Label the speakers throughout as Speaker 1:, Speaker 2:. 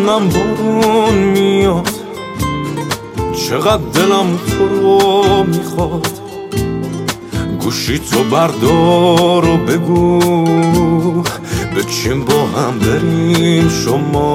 Speaker 1: ببینم بارون میاد، چقدر دلم تو رو میخواد. گوشی تو بردار و بگو بچین با هم بریم شما.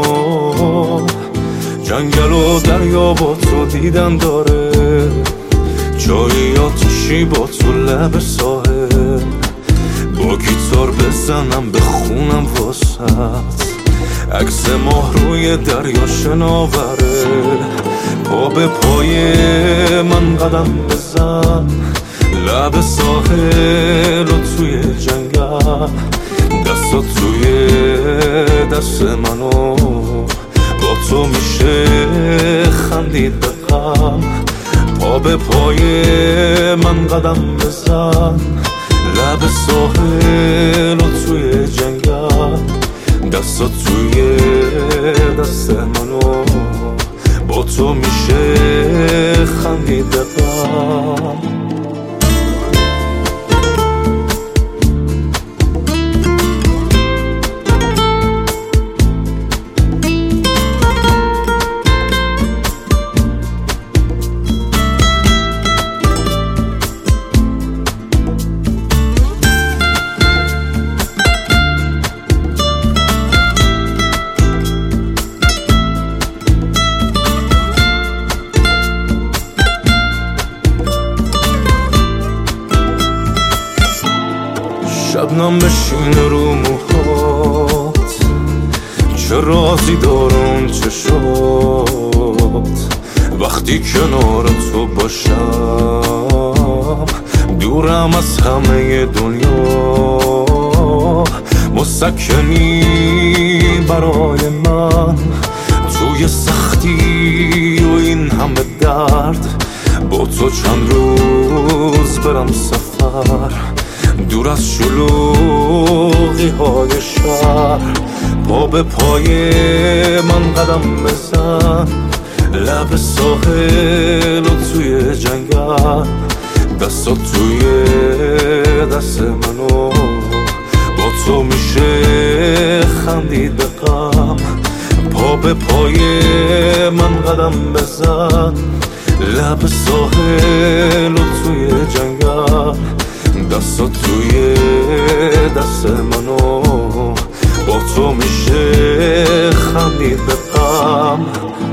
Speaker 1: جنگل و دریا با تو دیدن داره، جایی آتشی با تو لب ساحل. با گیتار بزنم بخونم واسط، عکس ماه روی دریا شناوره. پا به پای من قدم بزن، لب ساحل و توی جنگل. دستا توی دست منو، با تو میشه خندید به غم. پا به پای من قدم بزن، لب ساحل و توی جنگل. دستا توی دست منو، با تو میشه خندید به غم. شبنم بشین رو موهات، چه رازی دارم چشات. وقتی کنار تو باشم دورم از همه دنیا. مسکنی برای من توی سختی و این همه درد. با تو چند روز برم سفر، دور از شلوغی های شهر. پا به پای من قدم بزن، لب ساحل و توی جنگل. دستا توی دست منو، با تو میشه خندید به غم. پا به پای من قدم بزن، لب ساحل و توی جنگل. دستا توی دست منو، با تو میشه خندید به غم.